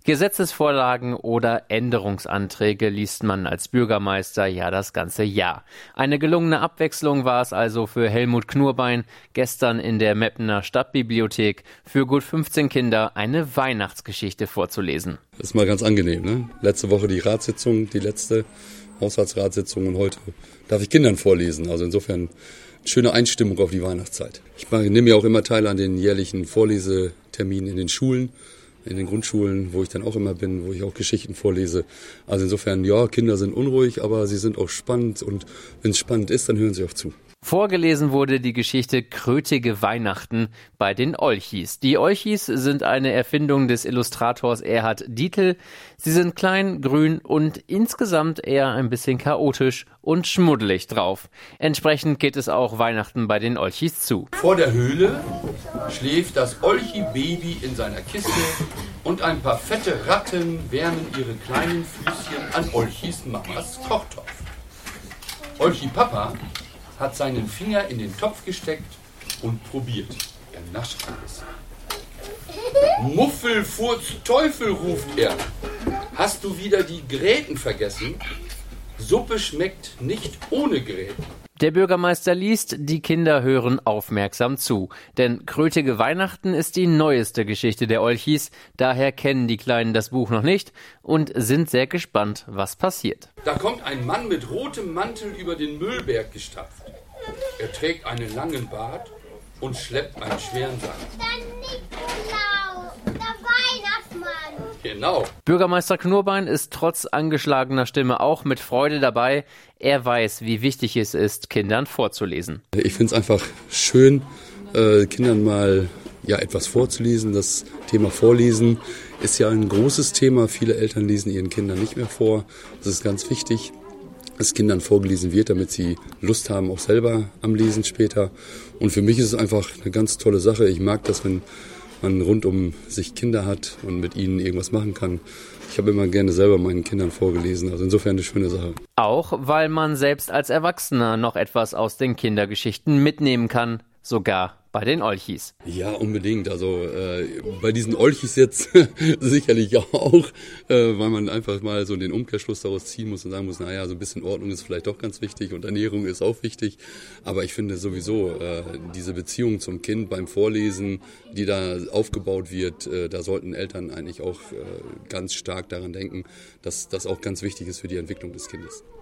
Gesetzesvorlagen oder Änderungsanträge liest man als Bürgermeister ja das ganze Jahr. Eine gelungene Abwechslung war es also für Helmut Knurbein, gestern in der Meppener Stadtbibliothek für gut 15 Kinder eine Weihnachtsgeschichte vorzulesen. Das ist mal ganz angenehm, ne? Letzte Woche die Ratssitzung, die letzte Haushaltsratssitzung, und heute darf ich Kindern vorlesen. Also insofern schöne Einstimmung auf die Weihnachtszeit. Ich nehme ja auch immer teil an den jährlichen Vorleseterminen in den Schulen, in den Grundschulen, wo ich dann auch immer bin, wo ich auch Geschichten vorlese. Also insofern, ja, Kinder sind unruhig, aber sie sind auch spannend, und wenn es spannend ist, dann hören sie auch zu. Vorgelesen wurde die Geschichte Krötige Weihnachten bei den Olchis. Die Olchis sind eine Erfindung des Illustrators Erhard Dietl. Sie sind klein, grün und insgesamt eher ein bisschen chaotisch und schmuddelig drauf. Entsprechend geht es auch Weihnachten bei den Olchis zu. Vor der Höhle schläft das Olchi-Baby in seiner Kiste und ein paar fette Ratten wärmen ihre kleinen Füßchen an Olchis Mamas Kochtopf. Olchi-Papa hat seinen Finger in den Topf gesteckt und probiert. Er nascht ein bisschen. Muffel, Furz, Teufel, ruft er. Hast du wieder die Gräten vergessen? Suppe schmeckt nicht ohne Gräten. Der Bürgermeister liest, die Kinder hören aufmerksam zu. Denn Krötige Weihnachten ist die neueste Geschichte der Olchis. Daher kennen die Kleinen das Buch noch nicht und sind sehr gespannt, was passiert. Da kommt ein Mann mit rotem Mantel über den Müllberg gestapft. Er trägt einen langen Bart und schleppt einen schweren Sack. Der Nikolaus, der Weihnachtsmann. Genau. Bürgermeister Knurbein ist trotz angeschlagener Stimme auch mit Freude dabei. Er weiß, wie wichtig es ist, Kindern vorzulesen. Ich finde es einfach schön, Kindern mal etwas vorzulesen. Das Thema Vorlesen ist ja ein großes Thema. Viele Eltern lesen ihren Kindern nicht mehr vor. Das ist ganz wichtig, dass Kindern vorgelesen wird, damit sie Lust haben, auch selber am Lesen später. Und für mich ist es einfach eine ganz tolle Sache. Ich mag das, wenn man rund um sich Kinder hat und mit ihnen irgendwas machen kann. Ich habe immer gerne selber meinen Kindern vorgelesen, also insofern eine schöne Sache. Auch weil man selbst als Erwachsener noch etwas aus den Kindergeschichten mitnehmen kann, sogar bei den Olchis. Ja, unbedingt. Also bei diesen Olchis jetzt sicherlich auch, weil man einfach mal so den Umkehrschluss daraus ziehen muss und sagen muss, naja, so ein bisschen Ordnung ist vielleicht doch ganz wichtig und Ernährung ist auch wichtig. Aber ich finde sowieso, diese Beziehung zum Kind beim Vorlesen, die da aufgebaut wird, da sollten Eltern eigentlich auch ganz stark daran denken, dass das auch ganz wichtig ist für die Entwicklung des Kindes.